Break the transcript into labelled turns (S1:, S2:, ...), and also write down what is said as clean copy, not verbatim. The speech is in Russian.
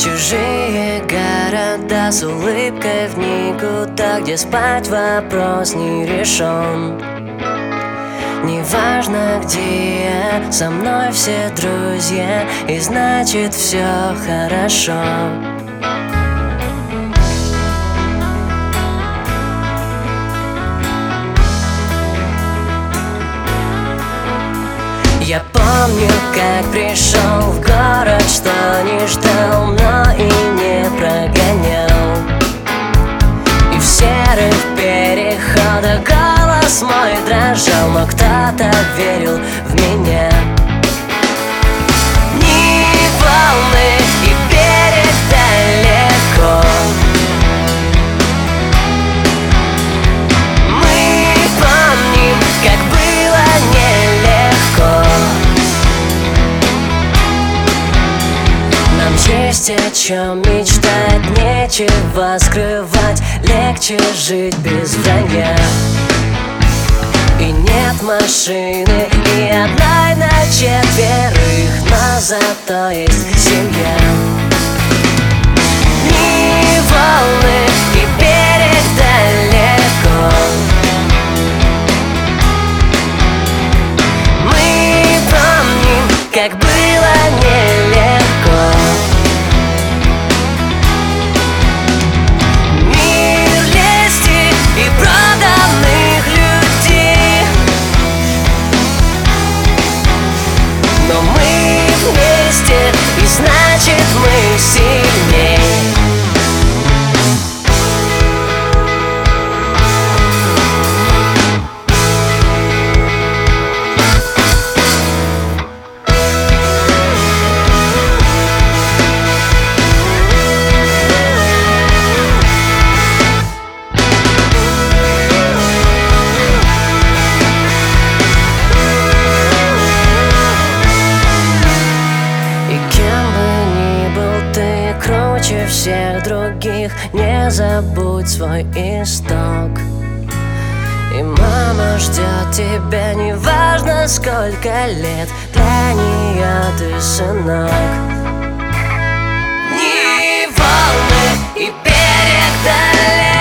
S1: Чужие города с улыбкой в никуда, где спать вопрос не решен. Неважно, где я, со мной все друзья, и значит все хорошо. Я помню, как пришел в город, что не ждал, но и не прогонял. И в серых переходах голос мой дрожал, но кто-то верил в меня. Ни волны и берег далеко, мы помним, как было нелегко. Нам есть о чем мечтать, нечего скрывать, легче жить без вранья. И нет машины, и одной на четверых, но зато есть семья. Ни волны и берег далеко, мы помним, как было нелегко. Мир лести и проданных людей, но мы вместе, и значит мы сильней. Круче всех других, не забудь свой исток. И мама ждет тебя, неважно сколько лет, для нее ты сынок. Ни волны и берег далеко,